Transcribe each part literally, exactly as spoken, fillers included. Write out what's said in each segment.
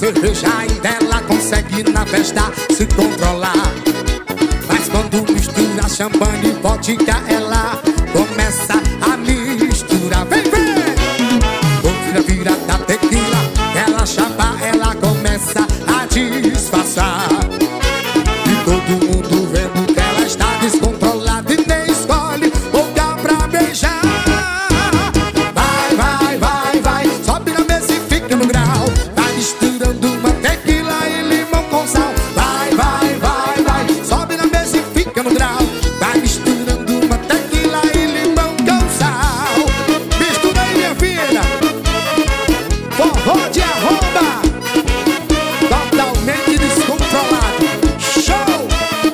cerveja ainda ela consegue na festa se controlar. Mas quando mistura champanhe e vodka ela começa a misturar. Vem, vem! Quando vira, vira da tequila, ela chapa, ela começa a disfarçar. E todo mundo vendo que ela está descontrolada e nem escolhe boca pra beijar. Vai, vai, vai, vai, sobe na mesa e fica no grau. Vai misturando uma tequila e limão com sal. Vai, vai, vai, vai, sobe na mesa e fica no grau. Vai misturando uma tequila e limão com sal. Mistura aí, minha filha. Forró de arroba, totalmente descontrolado. Show!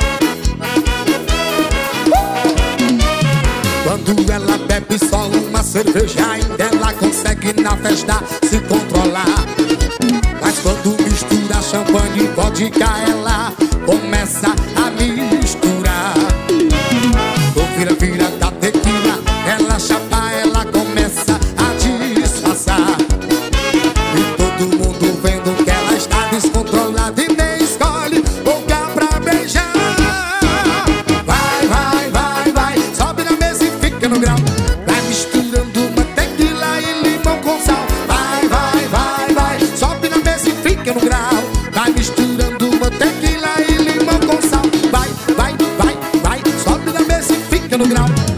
Uh! Quando ela bebe só uma cerveja ainda ela consegue na festa se controlar. Mas quando mistura champanhe e vodka ela começa a misturar. O vira, vira da tequila, ela chapa, ela começa a disfarçar. E todo mundo vendo que ela está descontrolada e nem escolhe boca pra beijar. Vai, vai, vai, vai, sobe na mesa e fica no grau. Vai misturando uma tequila e limão com sal. Vai, vai, vai, vai, sobe na mesa e fica no grau. Vai misturando uma tequila e limão com sal. Vai, vai, vai, vai, sobe na mesa e fica no grau.